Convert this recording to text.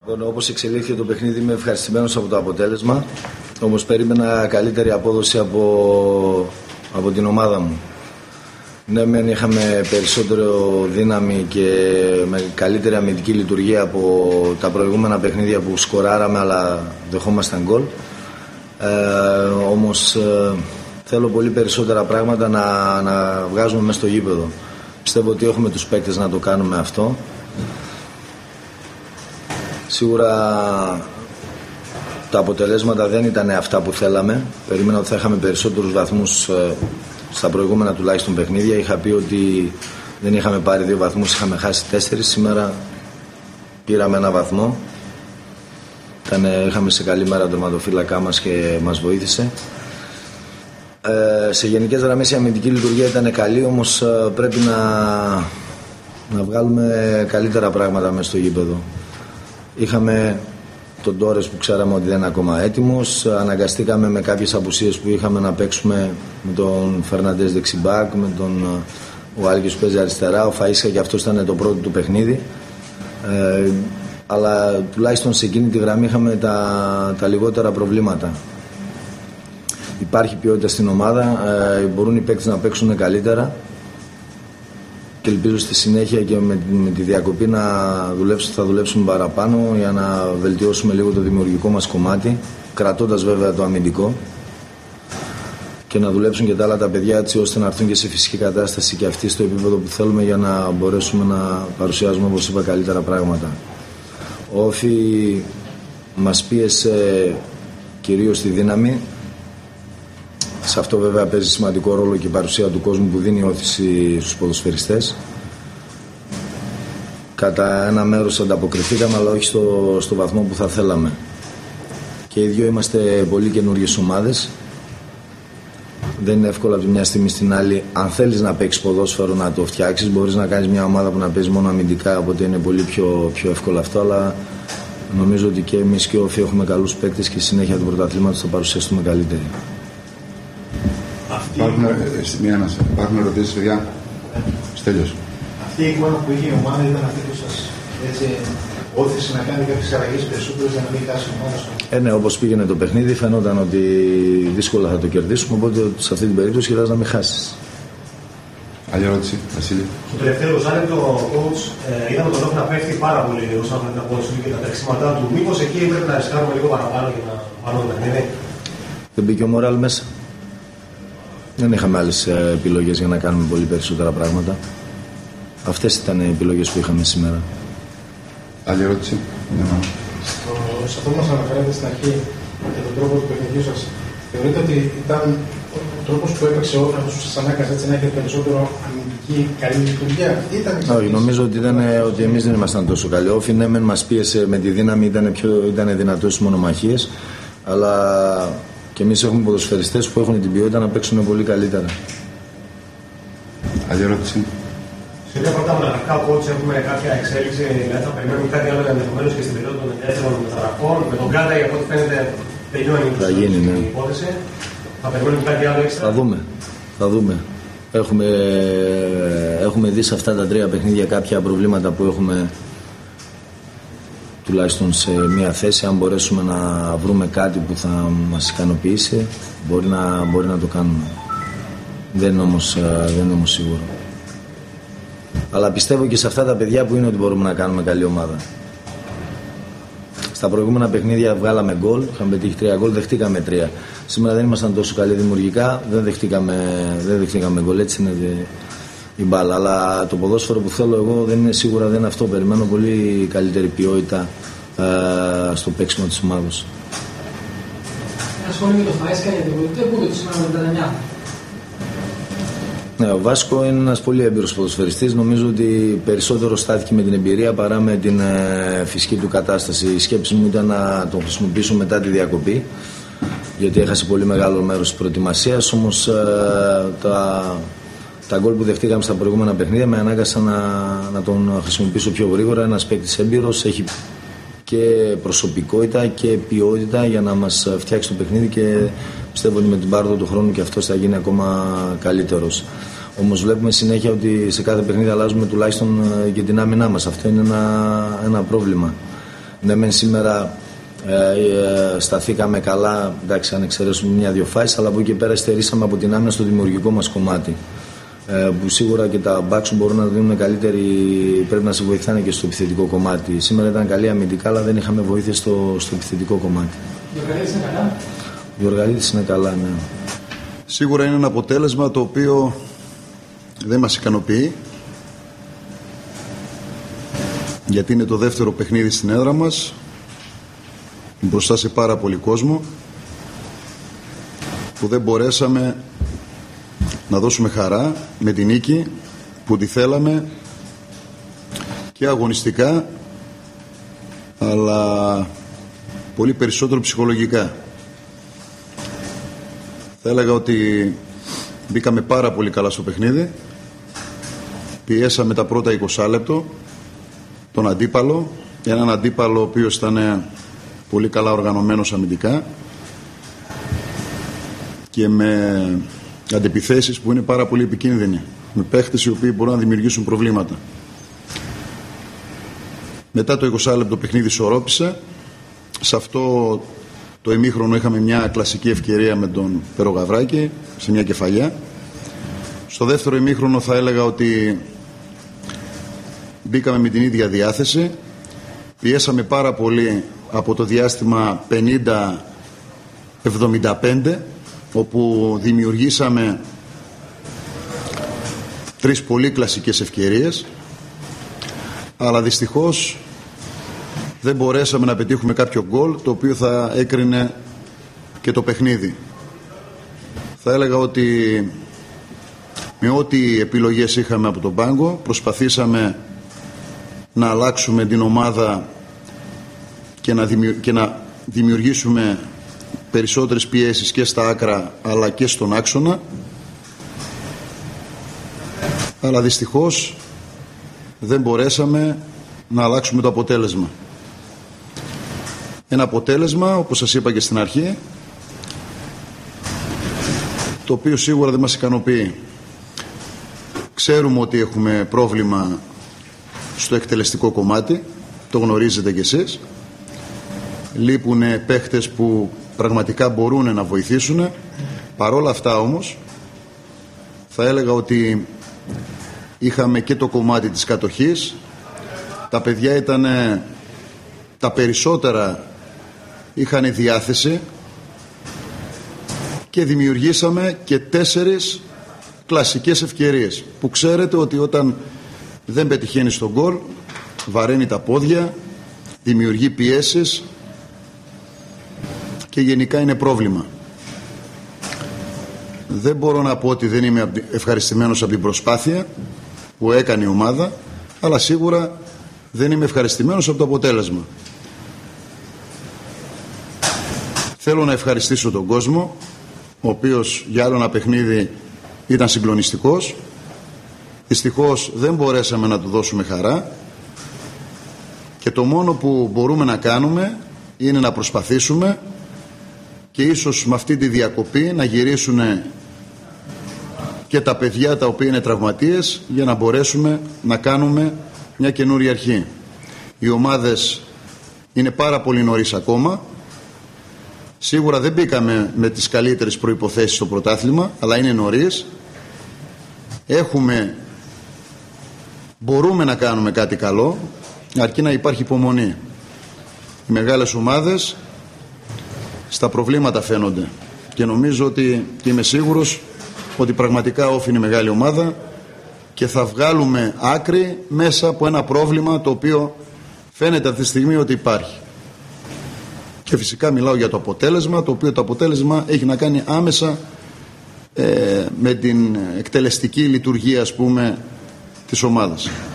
Όπως εξελίχθηκε το παιχνίδι, είμαι ευχαριστημένος από το αποτέλεσμα. Όμως περίμενα καλύτερη απόδοση από την ομάδα μου. Ναι, μεν είχαμε περισσότερο δύναμη και με καλύτερη αμυντική λειτουργία από τα προηγούμενα παιχνίδια που σκοράραμε, αλλά δεχόμασταν γκολ. Όμως θέλω πολύ περισσότερα πράγματα να βγάζουμε μέσα στο γήπεδο. Πιστεύω ότι έχουμε τους παίκτες να το κάνουμε αυτό. Σίγουρα τα αποτελέσματα δεν ήταν αυτά που θέλαμε. Περίμενα ότι θα είχαμε περισσότερους βαθμούς στα προηγούμενα τουλάχιστον παιχνίδια. Είχα πει ότι δεν είχαμε πάρει 2 βαθμούς, είχαμε χάσει 4. Σήμερα πήραμε 1 βαθμό. Είχαμε σε καλή μέρα τον τερματοφύλακά μας και μας βοήθησε. Σε γενικές γραμμές η αμυντική λειτουργία ήταν καλή, όμως πρέπει να βγάλουμε καλύτερα πράγματα μέσα στο γήπεδο. Είχαμε τον Τόρες που ξέραμε ότι δεν είναι ακόμα έτοιμος. Αναγκαστήκαμε με κάποιες απουσίες που είχαμε να παίξουμε με τον Φερναντές δεξιμπάκ, με τον ο Άλκης που παίζει αριστερά. Ο Φαΐσκα και αυτός ήταν το πρώτο του παιχνίδι. Αλλά τουλάχιστον σε εκείνη τη γραμμή είχαμε τα λιγότερα προβλήματα. Υπάρχει ποιότητα στην ομάδα, μπορούν οι παίκτες να παίξουν καλύτερα και ελπίζω στη συνέχεια και με τη διακοπή θα δουλέψουμε παραπάνω για να βελτιώσουμε λίγο το δημιουργικό μας κομμάτι, κρατώντας βέβαια το αμυντικό, και να δουλέψουν και τα άλλα τα παιδιά έτσι ώστε να έρθουν και σε φυσική κατάσταση και αυτοί στο επίπεδο που θέλουμε για να μπορέσουμε να παρουσιάζουμε, όπως είπα, καλύτερα πράγματα. Ο Όφη μας πίεσε κυρίως στη δύναμη. Σε αυτό βέβαια παίζει σημαντικό ρόλο και η παρουσία του κόσμου που δίνει όθηση στους ποδοσφαιριστές. Κατά ένα μέρος ανταποκριθήκαμε, αλλά όχι στο βαθμό που θα θέλαμε. Και οι δύο είμαστε πολύ καινούργιες ομάδες. Δεν είναι εύκολο από τη μια στιγμή στην άλλη. Αν θέλεις να παίξεις ποδόσφαιρο να το φτιάξεις, μπορείς να κάνεις μια ομάδα που να παίζει μόνο αμυντικά, οπότε είναι πολύ πιο εύκολο αυτό. Αλλά νομίζω ότι και εμείς και ο Όφη έχουμε καλούς παίκτες και συνέχεια του πρωταθλήματος θα παρουσιαστούμε καλύτεροι. Υπάρχουν ερωτήσεις, παιδιά? Στέλιος. Αυτή η εικόνα που είχε η ομάδα ήταν αυτή που σας όθησε να κάνει κάποιες αλλαγές περισσότερες για να μην χάσει η ομάδα? Ναι, όπως πήγαινε το παιχνίδι, φαινόταν ότι δύσκολα θα το κερδίσουμε, οπότε σε αυτή την περίπτωση χρειάζεται να μην χάσεις. Άλλη ερώτηση, Βασίλη. Στο τελευταίο λεπτό ο coach είδαμε τον Όφη να πέφτει πάρα πολύ όσον αφορά την απόδοση και τα τρεξίματά του. Μήπως εκεί πρέπει να ρισκάρουμε λίγο παραπάνω για να πάρουμε το παιχνίδι? Δεν μπήκε ο Μοράλ μέσα. Δεν είχαμε άλλες επιλογές για να κάνουμε πολύ περισσότερα πράγματα. Αυτές ήταν οι επιλογές που είχαμε σήμερα. Άλλη ερώτηση? Σε αυτό που μας αναφέρατε στην αρχή για τον τρόπο του παιχνιδιού σας, θεωρείτε ότι ήταν ο τρόπος που έπαιξε ο Όφη που σας ανάγκασε έτσι να έχετε περισσότερο αμυντική καλή λειτουργία? Όχι, νομίζω ότι εμείς δεν ήμασταν τόσο καλοί. Ο Όφη ναι, μεν μας πίεσε με τη δύναμη, ήταν δυνατός στις μονομαχίες, αλλά και εμείς έχουμε ποδοσφαιριστές που έχουν την ποιότητα να παίξουν πολύ καλύτερα. Άλλη ερώτηση? Σε μια πρώτα μοναδικά coach έχουμε κάποια εξέλιξη, δηλαδή θα περιμένουμε κάτι άλλο ενδεχομένως και στην περίοδο των ελεύθερων μεταγραφών. Με τον Κάντα, από ό,τι φαίνεται, τελειώνει η υπόθεση. Θα περιμένουμε κάτι άλλο έξτρα? Θα δούμε. Έχουμε δει σε αυτά τα 3 παιχνίδια κάποια προβλήματα που έχουμε, τουλάχιστον σε μια θέση. Αν μπορέσουμε να βρούμε κάτι που θα μας ικανοποιήσει, μπορεί να το κάνουμε. Δεν είναι όμως σίγουρο. Αλλά πιστεύω και σε αυτά τα παιδιά που είναι ότι μπορούμε να κάνουμε καλή ομάδα. Στα προηγούμενα παιχνίδια βγάλαμε γκολ, είχαμε πετύχει 3 γκολ, δεχτήκαμε 3. Σήμερα δεν ήμασταν τόσο καλοί δημιουργικά, δεν δεχτήκαμε γκολ, έτσι είναι η μπάλα. Αλλά το ποδόσφαιρο που θέλω εγώ σίγουρα δεν είναι αυτό. Περιμένω πολύ καλύτερη ποιότητα στο παίξιμο της ομάδας. Ένα σχόλιο για το Φαΐσκα, για την πολιτεία που το σήμερα με τα 9. Ναι, ο Βάσκο είναι ένας πολύ έμπειρος ποδοσφαιριστής. Νομίζω ότι περισσότερο στάθηκε με την εμπειρία παρά με την φυσική του κατάσταση. Η σκέψη μου ήταν να τον χρησιμοποιήσω μετά τη διακοπή, γιατί έχασε πολύ μεγάλο μέρος της προετοιμασίας. Όμως τα γκολ που δεχτήκαμε στα προηγούμενα παιχνίδια με ανάγκασαν να τον χρησιμοποιήσω πιο γρήγορα. Ένας παίκτης έμπειρος, έχει και προσωπικότητα και ποιότητα για να μας φτιάξει το παιχνίδι και πιστεύω ότι με την πάροδο του χρόνου και αυτός θα γίνει ακόμα καλύτερος. Όμως βλέπουμε συνέχεια ότι σε κάθε παιχνίδι αλλάζουμε τουλάχιστον και την άμυνά μας. Αυτό είναι ένα πρόβλημα. Ναι, μεν σήμερα σταθήκαμε καλά, εντάξει, αν εξαιρέσουμε μια-δυο φάσεις, αλλά από εκεί και πέρα στερήσαμε από την άμυνα στο δημιουργικό μας κομμάτι. Που σίγουρα και τα μπάξου μπορούν να δίνουν καλύτερη, πρέπει να σε βοηθάνε και στο επιθετικό κομμάτι. Σήμερα ήταν καλή αμυντικά, αλλά δεν είχαμε βοήθεια στο επιθετικό κομμάτι. Ο Γιωργαλίδης είναι καλά. Ο Γιωργαλίδης είναι καλά, ναι. Σίγουρα είναι ένα αποτέλεσμα το οποίο δεν μας ικανοποιεί, γιατί είναι το δεύτερο παιχνίδι στην έδρα μας, μπροστά σε πάρα πολύ κόσμο, που δεν μπορέσαμε να δώσουμε χαρά με την νίκη που τη θέλαμε και αγωνιστικά, αλλά πολύ περισσότερο ψυχολογικά. Θα έλεγα ότι μπήκαμε πάρα πολύ καλά στο παιχνίδι, πιέσαμε τα πρώτα 20 λεπτό τον αντίπαλο, έναν αντίπαλο ο οποίος ήταν πολύ καλά οργανωμένος αμυντικά και με αντιπιθέσεις που είναι πάρα πολύ επικίνδυνοι, με παίχτες οι οποίοι μπορούν να δημιουργήσουν προβλήματα. Μετά το 20 λεπτό παιχνίδι ισορρόπησε. Σε αυτό το ημίχρονο είχαμε μια κλασική ευκαιρία με τον Περογαβράκη σε μια κεφαλιά. Στο δεύτερο ημίχρονο θα έλεγα ότι μπήκαμε με την ίδια διάθεση, πιέσαμε πάρα πολύ από το διάστημα 50-75, όπου δημιουργήσαμε 3 πολύ κλασικές ευκαιρίες, αλλά δυστυχώς δεν μπορέσαμε να πετύχουμε κάποιο γκολ το οποίο θα έκρινε και το παιχνίδι. Θα έλεγα ότι με ό,τι επιλογές είχαμε από τον πάγκο προσπαθήσαμε να αλλάξουμε την ομάδα και να δημιουργήσουμε περισσότερες πιέσεις και στα άκρα αλλά και στον άξονα, αλλά δυστυχώς δεν μπορέσαμε να αλλάξουμε το αποτέλεσμα. Ένα αποτέλεσμα, όπως σας είπα και στην αρχή, το οποίο σίγουρα δεν μας ικανοποιεί. Ξέρουμε ότι έχουμε πρόβλημα στο εκτελεστικό κομμάτι, το γνωρίζετε κι εσείς. Λείπουν παίχτες που πραγματικά μπορούν να βοηθήσουν. Παρόλα αυτά όμως θα έλεγα ότι είχαμε και το κομμάτι της κατοχής. Τα παιδιά ήταν, τα περισσότερα είχαν διάθεση και δημιουργήσαμε και 4 κλασικές ευκαιρίες που ξέρετε ότι όταν δεν πετυχαίνει στον γκολ βαραίνει τα πόδια, δημιουργεί πιέσεις και γενικά είναι πρόβλημα. Δεν μπορώ να πω ότι δεν είμαι ευχαριστημένος από την προσπάθεια που έκανε η ομάδα, αλλά σίγουρα δεν είμαι ευχαριστημένος από το αποτέλεσμα. Θέλω να ευχαριστήσω τον κόσμο, ο οποίος για άλλο ένα παιχνίδι ήταν συγκλονιστικός. Δυστυχώς δεν μπορέσαμε να του δώσουμε χαρά και το μόνο που μπορούμε να κάνουμε είναι να προσπαθήσουμε και ίσως με αυτή τη διακοπή να γυρίσουν και τα παιδιά τα οποία είναι τραυματίες για να μπορέσουμε να κάνουμε μια καινούρια αρχή. Οι ομάδες είναι πάρα πολύ νωρίς ακόμα. Σίγουρα δεν μπήκαμε με τις καλύτερες προϋποθέσεις στο πρωτάθλημα, αλλά είναι νωρίς. Μπορούμε να κάνουμε κάτι καλό, αρκεί να υπάρχει υπομονή. Οι μεγάλες ομάδες στα προβλήματα φαίνονται και νομίζω ότι, και είμαι σίγουρος ότι πραγματικά Όφη είναι μεγάλη ομάδα και θα βγάλουμε άκρη μέσα από ένα πρόβλημα το οποίο φαίνεται αυτή τη στιγμή ότι υπάρχει. Και φυσικά μιλάω για το αποτέλεσμα, το οποίο το αποτέλεσμα έχει να κάνει άμεσα με την εκτελεστική λειτουργία, ας πούμε, της ομάδας.